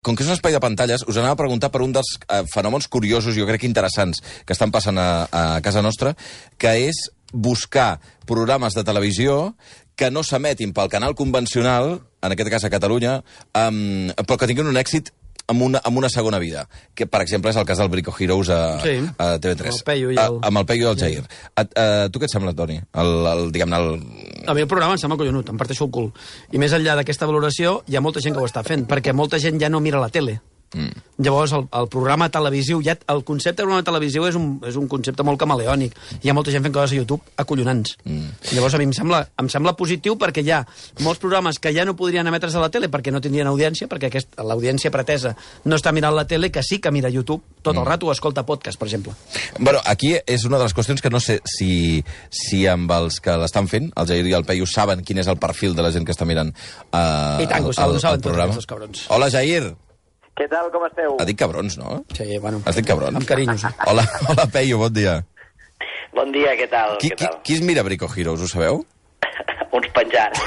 com que és un espai de pantalles, us anava a preguntar per un dels fenòmens curiosos, jo crec que interessants, que estan passant a casa nostra, que és buscar programes de televisió que no s'emetin pel canal convencional, en aquest cas a Catalunya, però que tinguin un èxit amb una segona vida, que per exemple és el cas del Brico Heroes a TV3. Amb el Peyu i el Jair. Tu què et sembla, Toni? Diguem-ne, a mi el programa em sembla collonut, em parteixo el cul. I més enllà d'aquesta valoració, hi ha molta gent que ho està fent, perquè molta gent ja no mira la tele. Llavors, el programa televisiu, el concepte de programa televisiu és un concepte molt camaleònic. Hi ha molta gent fent coses a YouTube acollonants. Llavors, a mi em sembla positiu perquè hi ha molts programes que ja no podrien emetre's a la tele perquè no tindrien audiència, perquè l'audiència pretesa no està mirant la tele, que sí que mira YouTube tot el rato o escolta podcast, per exemple. Bueno, aquí és una de les qüestions que no sé si amb els que l'estan fent, el Jair i el Peyu, saben quin és el perfil de la gent que està mirant I tant, ho saben tots aquests cabrons. Hola, Jair. Què tal, com esteu? Ha dit cabrons, no? Sí, bueno. Has dit cabrons? Amb carinyo, sí. Hola, Peyu, bon dia. Bon dia, què tal? Qui es mira Brico Heroes, ho sabeu? Uns penjats.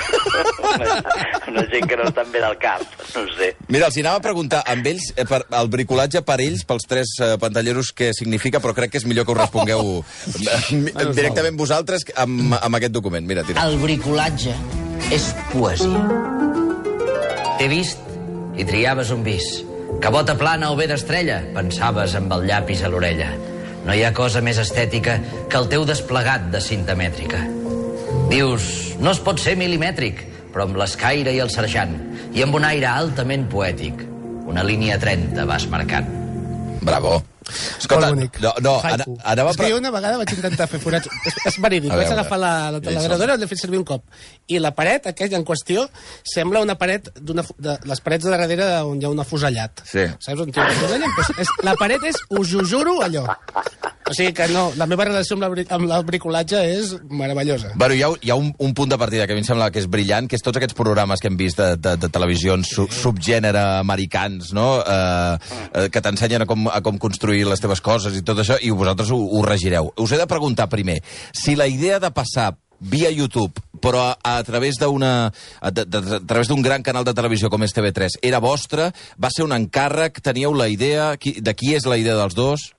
una gent que no estan bé del cap, no sé. Mira, els anava a preguntar amb ells, el bricolatge per ells, pels tres pantalleros, què significa, però crec que és millor que ho respongueu directament vosaltres amb aquest document. Mira, tira. El bricolatge és poesia. T'he vist i triaves un bis. Que bota plana o bé d'estrella, pensaves amb el llapis a l'orella. No hi ha cosa més estètica que el teu desplegat de cinta mètrica. Dius, no es pot ser milimètric, però amb l'escaire i el serjant, i amb un aire altament poètic, una línia 30 vas marcant. Bravo. Escolta, és que jo una vegada vaig intentar fer forats. És verídic, vaig agafar la taladradora, l'he fet servir un cop. I la paret, aquella en qüestió, sembla una paret, les parets de darrere on hi ha un afusellat. Sí. Saps on hi ha un afusellat? La paret és, us ho juro, allò. O sigui que no, la meva relació amb el bricolatge és meravellosa. Bueno, hi ha un punt de partida que a mi em sembla que és brillant, que és tots aquests programes que hem vist de televisions subgènere americans, no? Que t'ensenyen a com construir les teves coses i tot això, i vosaltres ho regireu. Us he de preguntar primer, si la idea de passar via YouTube, però a través d'un gran canal de televisió com és TV3, era vostra, va ser un encàrrec, teníeu la idea, de qui és la idea dels dos?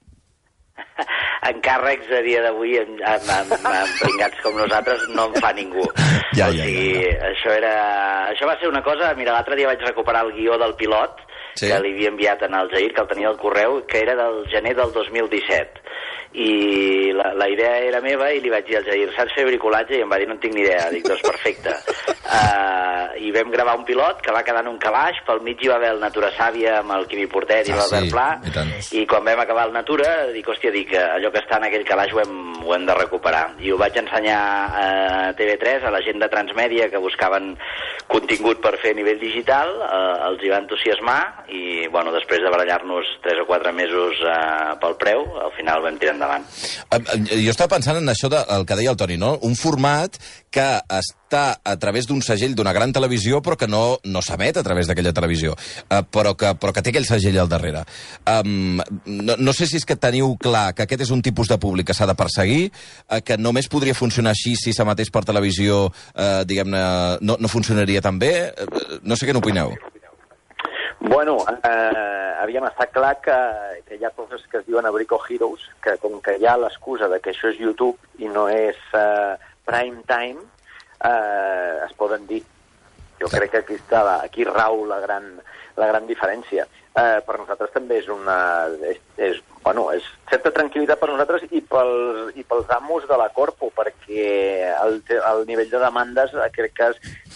Encàrrecs a dia d'avui amb pringats com nosaltres no en fa ningú. O sigui, això va ser una cosa... Mira, l'altre dia vaig recuperar el guió del pilot que li havia enviat al Jair, que el tenia al correu, que era del gener del 2017. I la idea era meva i li vaig dir al Jair, saps fer bricolatge? I em va dir, no en tinc ni idea. Dic, doncs perfecte. I vam gravar un pilot que va quedar en un calaix, pel mig hi va haver el Natura Sàvia amb el Quimi Portet i l'Albert Pla, i quan vam acabar el Natura dic, hòstia, allò que està en aquell calaix ho hem de recuperar. I ho vaig ensenyar a TV3, a la gent de Transmèdia que buscaven contingut per fer a nivell digital, els hi va entusiasmar i, bueno, després de barallar-nos 3 o 4 mesos pel preu, al final vam tirar endavant. Jo estava pensant en això del que deia el Toni, no? Un format que està a través d'un segell d'una gran televisió però que no s'emet a través d'aquella televisió, però que té aquell segell al darrere. No sé si és que teniu clar que aquest és un tipus de públic que s'ha de perseguir, que només podria funcionar així si s'emetés per televisió, diguem-ne, no funcionaria tan bé. No sé què n'opineu. Bueno, aviam, està clar que hi ha coses que es diuen a Brico Heroes, que com que hi ha l'excusa de que això és YouTube i no és prime time, es poden dir. Jo crec que aquí rau la gran diferència. Per nosaltres també és certa tranquil·litat per nosaltres i pels amos de la Corpo, perquè el nivell de demandes crec que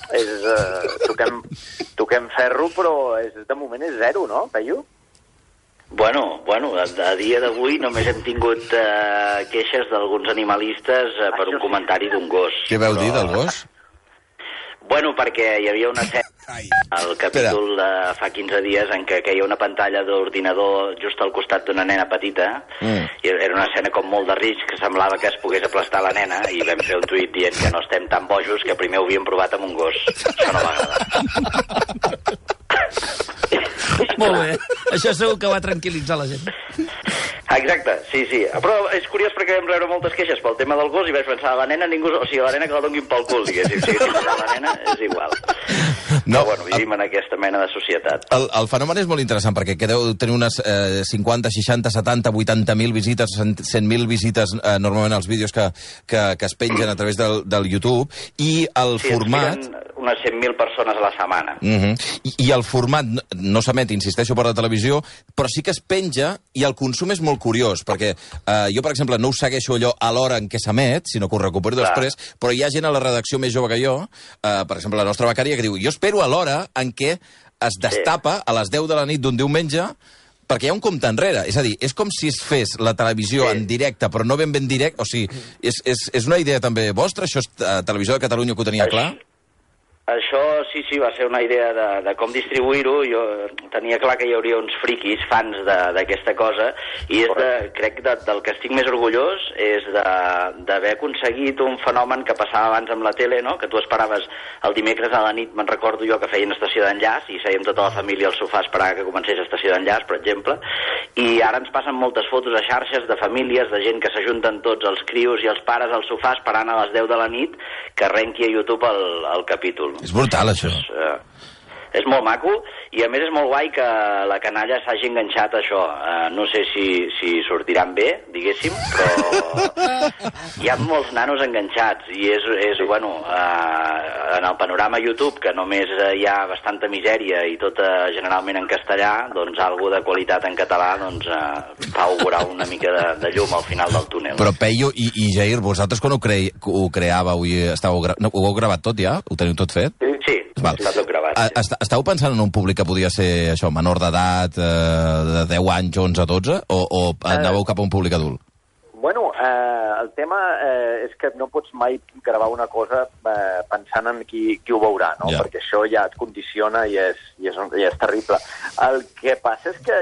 toquem ferro, però de moment és zero, no, Peyu? Bueno, a dia d'avui només hem tingut queixes d'alguns animalistes per un comentari d'un gos. Què vau dir del gos? Bueno, perquè hi havia una escena al capítol de fa 15 dies en què hi ha una pantalla d'ordinador just al costat d'una nena petita i era una escena com molt de risc, que semblava que es pogués aplastar la nena, i vam fer un tuit dient que no estem tan bojos, que primer ho havíem provat amb un gos. Això no m'agrada. Molt bé, això segur que va tranquil·litzar la gent. Exacte, sí. Però és curiós perquè vam rebre moltes queixes pel tema del gos i vaig pensar, la nena ningú... O sigui, la nena que la donguin pel cul, diguéssim. Sí, la nena és igual. Però, bueno, vivim en aquesta mena de societat. El fenomen és molt interessant, perquè deu tenir unes 50, 60, 70, 80.000 visites, 100.000 visites normalment als vídeos que es pengen a través del YouTube, i el format... unes 100.000 persones a la setmana. I el format no s'emet, insisteixo, per la televisió, però sí que es penja, i el consum és molt curiós, perquè jo, per exemple, no ho segueixo allò a l'hora en què s'emet, sinó que ho recupero després, però hi ha gent a la redacció més jove que jo, per exemple, la nostra becària, que diu, jo espero a l'hora en què es destapa a les 10 de la nit d'un diumenge, perquè hi ha un compte enrere. És a dir, és com si es fes la televisió en directe, però no ben directe. O sigui, és una idea també vostra? Això és Televisió de Catalunya que ho tenia clar? Això sí, va ser una idea de com distribuir-ho. Jo tenia clar que hi hauria uns friquis, fans d'aquesta cosa, i crec que del que estic més orgullós és d'haver aconseguit un fenomen que passava abans amb la tele, no? Que tu esperaves el dimecres a la nit, me'n recordo jo que feien estació d'enllaç, i sèiem tota la família al sofà a esperar que comencés estació d'enllaç, per exemple, i ara ens passen moltes fotos a xarxes de famílies, de gent que s'ajunten tots, els crios i els pares al sofà esperant a les 10 de la nit que arrenqui a YouTube el capítol. És brutal, això. És molt maco, i a més és molt guai que la canalla s'hagi enganxat a això. No sé si sortiran bé, diguéssim, però hi ha molts nanos enganxats, i és bueno, en el panorama YouTube, que només hi ha bastanta misèria i tot generalment en castellà, doncs algo de qualitat en català fa augurar una mica de llum al final del túnel. Però Peyu i Jair, vosaltres quan ho creàveu i ho heu gravat tot ja? Ho teniu tot fet? Sí, està tot gravat. Estàu pensant en un públic que podia ser això, menor d'edat, de 10 anys, 11, 12, o anàveu cap a un públic adult? Bueno, el tema és que no pots mai gravar una cosa pensant en qui ho veurà, no? Ja. Perquè això ja et condiciona i és terrible. El que passa és que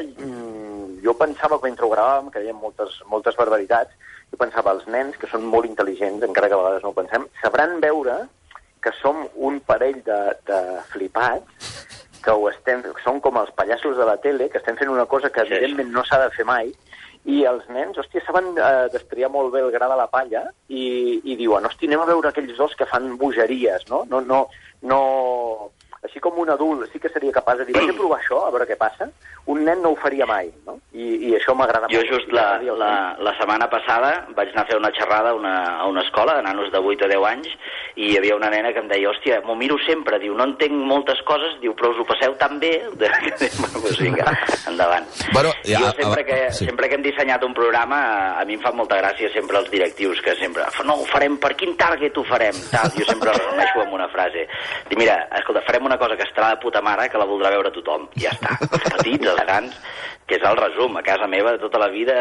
jo pensava, mentre ho gravàvem, que dèiem moltes barbaritats, jo pensava, els nens, que són molt intel·ligents, encara que a vegades no ho pensem, sabran veure que som un parell de flipats, que som com els pallassos de la tele, que estem fent una cosa que evidentment no s'ha de fer mai, i els nens, hòstia, saben destriar molt bé el gra de la palla i diuen, hòstia, anem a veure aquells dos que fan bogeries, no? No, així com un adult sí que seria capaç de dir, vaig a provar això, a veure què passa, un nen no ho faria mai, no? I això m'agrada molt. Jo just la setmana passada vaig anar a fer una xerrada a una escola de nanos de 8 a 10 anys, i hi havia una nena que em deia, hòstia, m'ho miro sempre, diu, no entenc moltes coses, diu, però us ho passeu tan bé, doncs vinga, endavant. Bueno, jo sempre que hem dissenyat un programa, a mi em fa molta gràcia sempre els directius, que sempre, no, ho farem, per quin target ho farem? Jo sempre resumeixo amb una frase. Dic, mira, escolta, farem una cosa que estarà de puta mare, que la voldrà veure tothom. Ja està. Els petits, els grans, que és el resum. A casa meva, de tota la vida,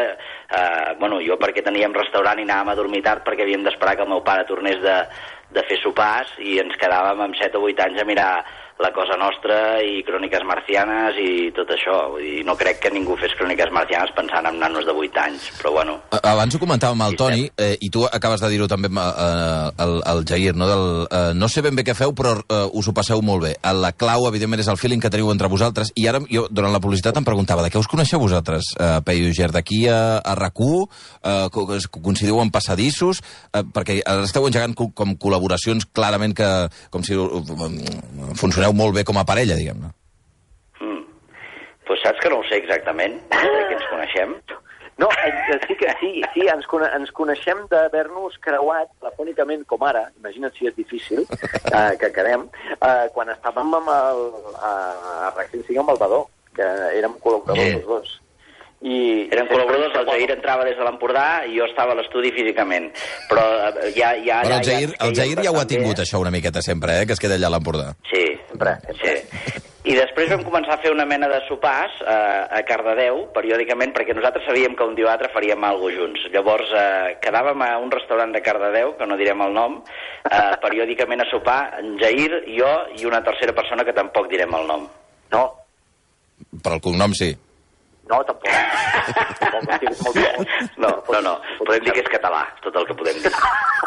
jo perquè teníem restaurant i anàvem a dormir tard perquè havíem d'esperar que el meu pare tornés de fer sopars, i ens quedàvem amb 7 o 8 anys a mirar La Cosa Nostra i Cròniques Marcianes i tot això. Vull dir, no crec que ningú fes Cròniques Marcianes pensant en nanos de 8 anys, però bueno. Abans ho comentàvem amb el Toni, i tu acabes de dir-ho també al Jair, no? No sé ben bé què feu, però us ho passeu molt bé. La clau, evidentment, és el feeling que teniu entre vosaltres, i ara jo, durant la publicitat, em preguntava, de què us coneixeu vosaltres, Peyu i Jair? D'aquí a RAC1? Coincidíeu en passadissos? Perquè ara esteu engegant com col·laboracions clarament que, com si funcioneu molt bé com a parella, diguem-ne. Pues saps que no ho sé exactament, que ens coneixem? No, sí, ens coneixem d'haver-nos creuat telefònicament com ara, imagina't si és difícil, que quedem, quan estàvem a RAC 105 amb el Badó, que érem col·laboradors els dos. Eren col·laboradors, el Jair entrava des de l'Empordà i jo estava a l'estudi físicament, però Però el Jair ja ho ha tingut, això, una miqueta sempre, que es queda allà a l'Empordà. Sí, sí. I després vam començar a fer una mena de sopars a Cardedeu, periòdicament, perquè nosaltres sabíem que un dia o altre faríem alguna cosa junts. Llavors quedàvem a un restaurant de Cardedeu, que no direm el nom, periòdicament a sopar, en Jair, jo i una tercera persona que tampoc direm el nom. No. Però el cognom sí. No, tampoc. No. Podem dir que és català, tot el que podem dir.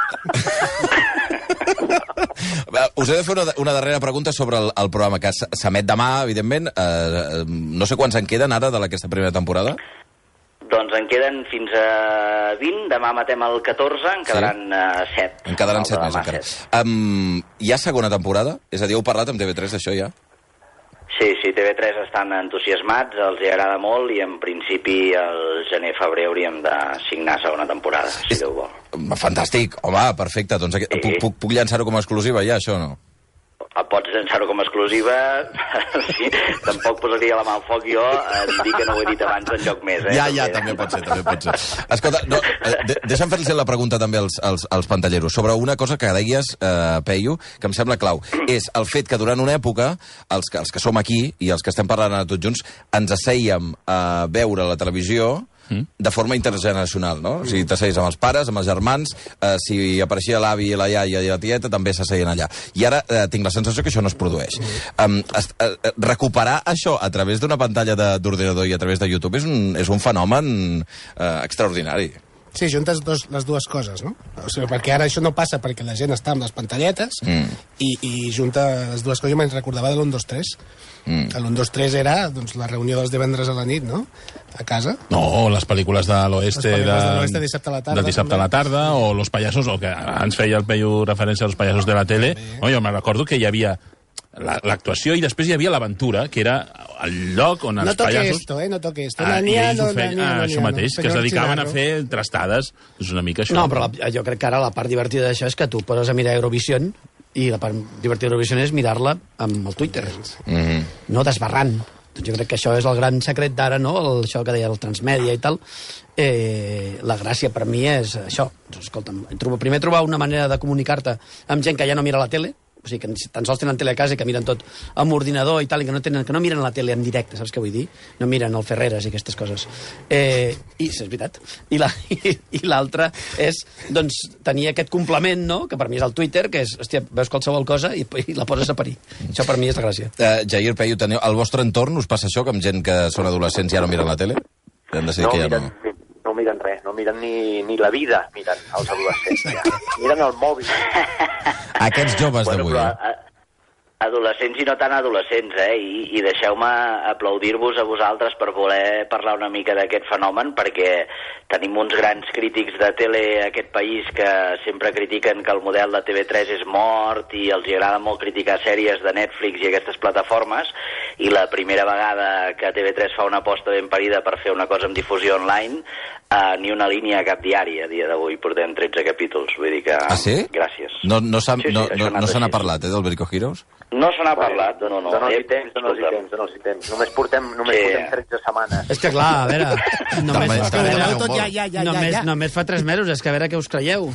Us he de fer una darrera pregunta sobre el programa, que s'emet demà, evidentment. No sé quants en queden ara d'aquesta primera temporada. Doncs en queden fins a 20, demà matem el 14, en quedaran 7. En quedaran 7 més, encara. Hi ha segona temporada? És a dir, heu parlat amb TV3 d'això, ja? Sí, TV3 estan entusiasmats, els hi agrada molt i en principi el gener-febrer hauríem de signar segona temporada, si Déu vol. Fantàstic, home, perfecte. Doncs puc llançar-ho com a exclusiva ja, això o no? Pots llançar-ho com a exclusiva, sí, tampoc posaria la mà al foc jo en dir que no ho he dit abans en lloc més. Ja, també pot ser. Escolta, deixa'm fer-los la pregunta també als pantalleros sobre una cosa que deies, Peyu, que em sembla clau. És el fet que durant una època, els que som aquí i els que estem parlant tots junts, ens assèiem a veure la televisió de forma intergeneracional, no? O sigui, t'asseies amb els pares, amb els germans, si apareixia l'avi, la iaia i la tieta, també s'asseien allà. I ara tinc la sensació que això no es produeix. Recuperar això a través d'una pantalla d'ordinador i a través de YouTube és un fenomen extraordinari. Sí, juntes les dues coses, no? O sigui, perquè ara això no passa perquè la gent està amb les pantalletes i junta les dues coses. Jo me'n recordava de l'1, 2, 3. El 1, 2, 3 era la reunió dels divendres a la nit, no? A casa. No, les pel·lícules de l'oeste de dissabte a la tarda. De dissabte a la tarda, o los payasos, o que ens feia el Peyu referència als payasos de la tele. No, jo me recordo que hi havia l'actuació i després hi havia l'aventura, que era el lloc on els pallassos... No toque esto. Això mateix, que es dedicaven a fer trastades. És una mica això. No, però jo crec que ara la part divertida d'això és que tu poses a mirar Eurovision i la part divertida d'Eurovision és mirar-la amb el Twitter. No desbarrant. Jo crec que això és el gran secret d'ara, no? Això que deia el transmèdia i tal. La gràcia per mi és això. Escolta'm, primer trobar una manera de comunicar-te amb gent que ja no mira la tele, o sigui, que tan sols tenen tele a casa i que miren tot amb ordinador i tal, i que no miren la tele en directe, saps què vull dir? No miren el Ferreres i aquestes coses. I és veritat. I l'altra és, doncs, tenir aquest complement, no?, que per mi és el Twitter, que és, hòstia, veus qualsevol cosa i la poses a parir. Això per mi és la gràcia. Jair, Peyu, al vostre entorn us passa això, que amb gent que són adolescents ja no miren la tele? No miren res, no miren ni la vida, miren els adolescents. Miren el mòbil. Aquests joves d'avui. Adolescents i no tan adolescents, I deixeu-me aplaudir-vos a vosaltres per voler parlar una mica d'aquest fenomen, perquè tenim uns grans crítics de tele a aquest país que sempre critiquen que el model de TV3 és mort i els agrada molt criticar sèries de Netflix i aquestes plataformes, i la primera vegada que TV3 fa una aposta ben parida per fer una cosa amb difusió online, ni una línia a cap diari a dia d'avui, portem 13 capítols, vull dir que... Ah, sí? Gràcies. No se n'ha parlat, del Brico Heroes? No se n'ha parlat, no. Dóna-los hi temps. Només portem 13 setmanes. És que clar, a veure... Només fa 3 mesos, és que a veure què us creieu.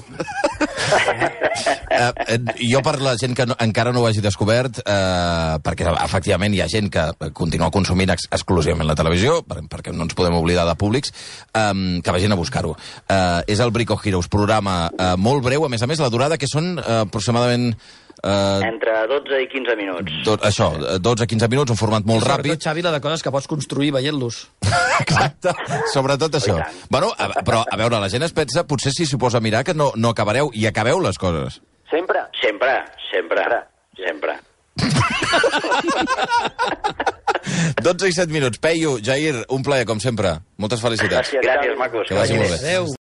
Jo, per la gent que encara no ho hagi descobert, perquè efectivament hi ha gent que continua consumint exclusivament la televisió, perquè no ens podem oblidar de públics, que vagin a buscar-ho. És el Brico Heroes, programa molt breu, a més, la durada que són aproximadament... Entre 12 i 15 minuts. Això, 12 a 15 minuts, un format molt ràpid. Sobretot, Xavi, la de coses que pots construir veient-los. Exacte, sobretot això. Bueno, però, a veure, la gent es pensa, potser si s'ho posa a mirar, que no acabareu, i acabeu les coses. Sempre. 12 i 7 minuts. Peyu, Jair, un plaer, com sempre. Moltes felicitats. Gràcies, macos. Que vagi molt bé. Adéu.